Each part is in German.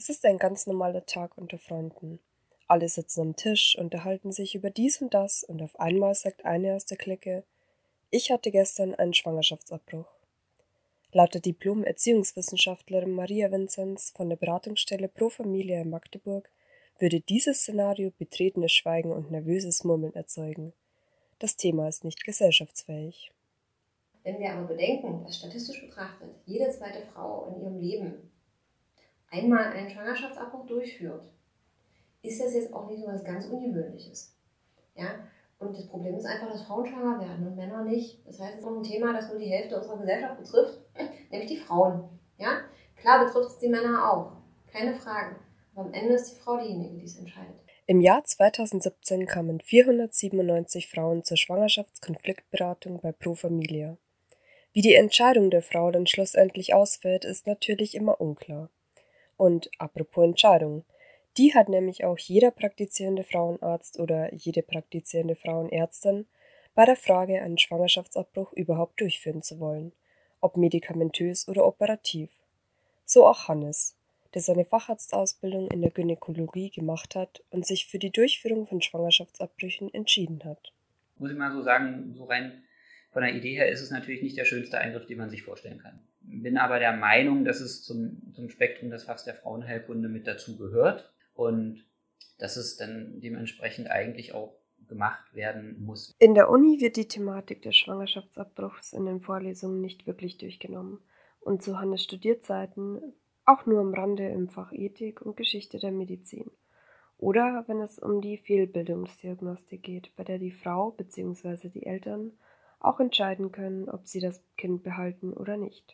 Es ist ein ganz normaler Tag unter Freunden. Alle sitzen am Tisch, unterhalten sich über dies und das und auf einmal sagt eine aus der Clique: Ich hatte gestern einen Schwangerschaftsabbruch. Laut der Diplom-Erziehungswissenschaftlerin Maria Vinzenz von der Beratungsstelle Pro Familia in Magdeburg würde dieses Szenario betretenes Schweigen und nervöses Murmeln erzeugen. Das Thema ist nicht gesellschaftsfähig. Wenn wir aber bedenken, dass statistisch betrachtet jede zweite Frau in ihrem Leben einmal einen Schwangerschaftsabbruch durchführt, ist das jetzt auch nicht so was ganz Ungewöhnliches. Ja? Und das Problem ist einfach, dass Frauen schwanger werden und Männer nicht. Das heißt, es ist auch ein Thema, das nur die Hälfte unserer Gesellschaft betrifft, nämlich die Frauen. Ja? Klar betrifft es die Männer auch, keine Frage. Aber am Ende ist die Frau diejenige, die es entscheidet. Im Jahr 2017 kamen 497 Frauen zur Schwangerschaftskonfliktberatung bei Pro Familia. Wie die Entscheidung der Frau dann schlussendlich ausfällt, ist natürlich immer unklar. Und apropos Entscheidung, die hat nämlich auch jeder praktizierende Frauenarzt oder jede praktizierende Frauenärztin bei der Frage, einen Schwangerschaftsabbruch überhaupt durchführen zu wollen, ob medikamentös oder operativ. So auch Hannes, der seine Facharztausbildung in der Gynäkologie gemacht hat und sich für die Durchführung von Schwangerschaftsabbrüchen entschieden hat. Muss ich mal so sagen, so rein von der Idee her ist es natürlich nicht der schönste Eingriff, den man sich vorstellen kann. Bin aber der Meinung, dass es zum Spektrum des Fachs der Frauenheilkunde mit dazu gehört und dass es dann dementsprechend eigentlich auch gemacht werden muss. In der Uni wird die Thematik des Schwangerschaftsabbruchs in den Vorlesungen nicht wirklich durchgenommen und zu Hannes Studierzeiten auch nur am Rande im Fach Ethik und Geschichte der Medizin. Oder wenn es um die Fehlbildungsdiagnostik geht, bei der die Frau bzw. die Eltern auch entscheiden können, ob sie das Kind behalten oder nicht.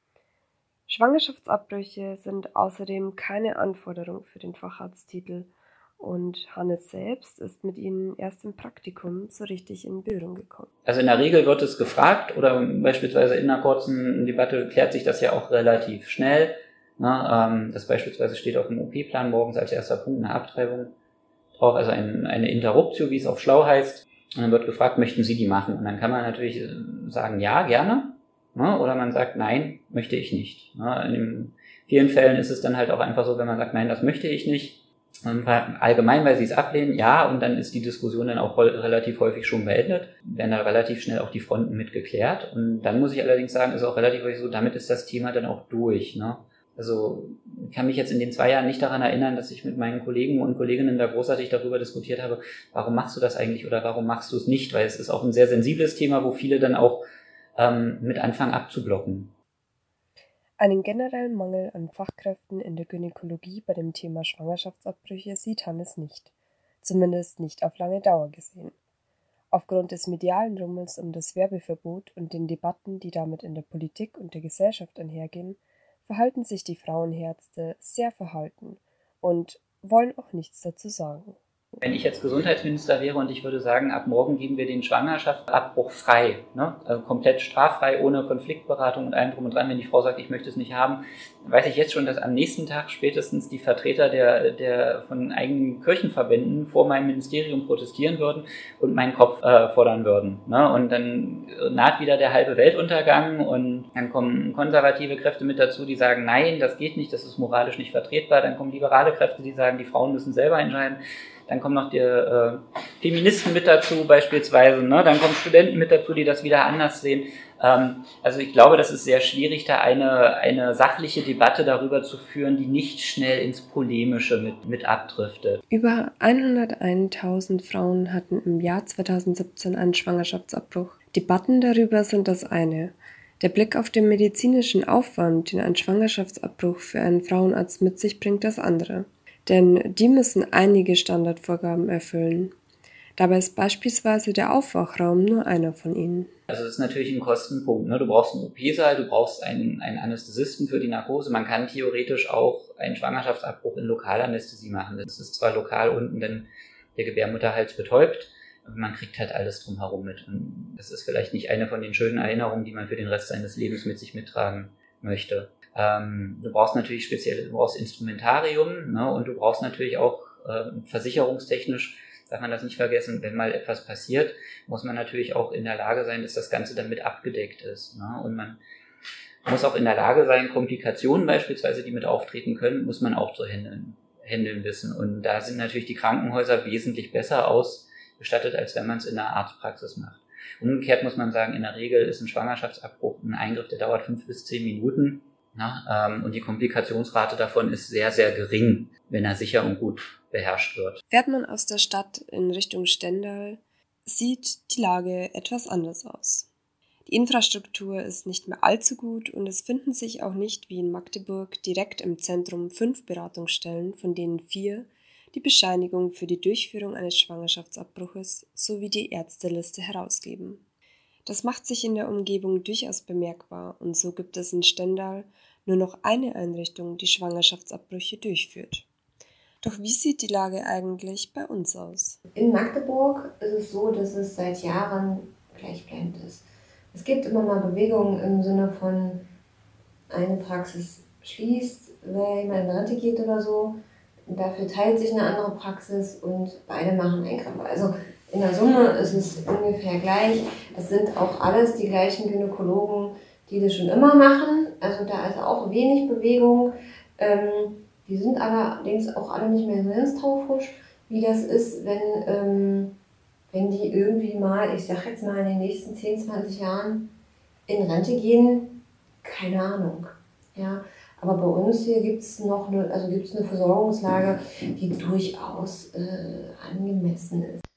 Schwangerschaftsabbrüche sind außerdem keine Anforderung für den Facharzttitel und Hannes selbst ist mit ihnen erst im Praktikum so richtig in Berührung gekommen. Also in der Regel wird es gefragt oder beispielsweise in einer kurzen Debatte klärt sich das ja auch relativ schnell. Das beispielsweise steht auf dem OP-Plan morgens als erster Punkt eine Abtreibung drauf, also eine Interruptio, wie es auf schlau heißt. Und dann wird gefragt, möchten Sie die machen? Und dann kann man natürlich sagen, ja, gerne. Oder man sagt, nein, möchte ich nicht. In vielen Fällen ist es dann halt auch einfach so, wenn man sagt, nein, das möchte ich nicht. Allgemein, weil sie es ablehnen, ja, und dann ist die Diskussion dann auch relativ häufig schon beendet. Werden da relativ schnell auch die Fronten mit geklärt. Und dann muss ich allerdings sagen, ist auch relativ häufig so, damit ist das Thema dann auch durch. Also ich kann mich jetzt in den 2 Jahren nicht daran erinnern, dass ich mit meinen Kollegen und Kolleginnen da großartig darüber diskutiert habe, warum machst du das eigentlich oder warum machst du es nicht, weil es ist auch ein sehr sensibles Thema, wo viele dann auch mit anfangen abzublocken. Einen generellen Mangel an Fachkräften in der Gynäkologie bei dem Thema Schwangerschaftsabbrüche sieht Hannes nicht, zumindest nicht auf lange Dauer gesehen. Aufgrund des medialen Rummels um das Werbeverbot und den Debatten, die damit in der Politik und der Gesellschaft einhergehen, verhalten sich die Frauenärzte sehr verhalten und wollen auch nichts dazu sagen. Wenn ich jetzt Gesundheitsminister wäre und ich würde sagen, ab morgen geben wir den Schwangerschaftsabbruch frei, also komplett straffrei, ohne Konfliktberatung und allem drum und dran, wenn die Frau sagt, ich möchte es nicht haben, weiß ich jetzt schon, dass am nächsten Tag spätestens die Vertreter der von eigenen Kirchenverbänden vor meinem Ministerium protestieren würden und meinen Kopf fordern würden. Und dann naht wieder der halbe Weltuntergang und dann kommen konservative Kräfte mit dazu, die sagen, nein, das geht nicht, das ist moralisch nicht vertretbar. Dann kommen liberale Kräfte, die sagen, die Frauen müssen selber entscheiden. Dann kommen noch die Feministen mit dazu beispielsweise, dann kommen Studenten mit dazu, die das wieder anders sehen. Also ich glaube, das ist sehr schwierig, da eine sachliche Debatte darüber zu führen, die nicht schnell ins Polemische mit abdriftet. Über 101.000 Frauen hatten im Jahr 2017 einen Schwangerschaftsabbruch. Debatten darüber sind das eine. Der Blick auf den medizinischen Aufwand, den ein Schwangerschaftsabbruch für einen Frauenarzt mit sich bringt, das andere. Denn die müssen einige Standardvorgaben erfüllen. Dabei ist beispielsweise der Aufwachraum nur einer von ihnen. Also das ist natürlich ein Kostenpunkt. Du brauchst einen OP-Saal, du brauchst einen Anästhesisten für die Narkose. Man kann theoretisch auch einen Schwangerschaftsabbruch in Lokalanästhesie machen. Das ist zwar lokal unten, wenn der Gebärmutterhals betäubt, aber man kriegt halt alles drumherum mit. Und das ist vielleicht nicht eine von den schönen Erinnerungen, die man für den Rest seines Lebens mit sich mittragen möchte. Du brauchst natürlich du brauchst Instrumentarium, und du brauchst natürlich auch versicherungstechnisch, darf man das nicht vergessen, wenn mal etwas passiert, muss man natürlich auch in der Lage sein, dass das Ganze dann mit abgedeckt ist. Und man Man muss auch in der Lage sein, Komplikationen beispielsweise, die mit auftreten können, muss man auch zu handeln wissen. Und da sind natürlich die Krankenhäuser wesentlich besser ausgestattet, als wenn man es in der Arztpraxis macht. Umgekehrt muss man sagen, in der Regel ist ein Schwangerschaftsabbruch ein Eingriff, der dauert 5 bis 10 Minuten. Und die Komplikationsrate davon ist sehr, sehr gering, wenn er sicher und gut beherrscht wird. Fährt man aus der Stadt in Richtung Stendal, sieht die Lage etwas anders aus. Die Infrastruktur ist nicht mehr allzu gut und es finden sich auch nicht wie in Magdeburg direkt im Zentrum 5 Beratungsstellen, von denen 4 die Bescheinigung für die Durchführung eines Schwangerschaftsabbruches sowie die Ärzteliste herausgeben. Das macht sich in der Umgebung durchaus bemerkbar und so gibt es in Stendal nur noch eine Einrichtung, die Schwangerschaftsabbrüche durchführt. Doch wie sieht die Lage eigentlich bei uns aus? In Magdeburg ist es so, dass es seit Jahren gleichbleibend ist. Es gibt immer mal Bewegungen im Sinne von, eine Praxis schließt, weil jemand in Rente geht oder so. Dafür teilt sich eine andere Praxis und beide machen Eingriffe. Also in der Summe ist es ungefähr gleich. Es sind auch alles die gleichen Gynäkologen, die das schon immer machen. Also da ist auch wenig Bewegung. Die sind allerdings auch alle nicht mehr so ganz taufrisch, wie das ist, wenn die irgendwie mal, ich sag jetzt mal in den nächsten 10, 20 Jahren in Rente gehen. Keine Ahnung. Ja. Aber bei uns hier gibt es eine Versorgungslage, die durchaus angemessen ist.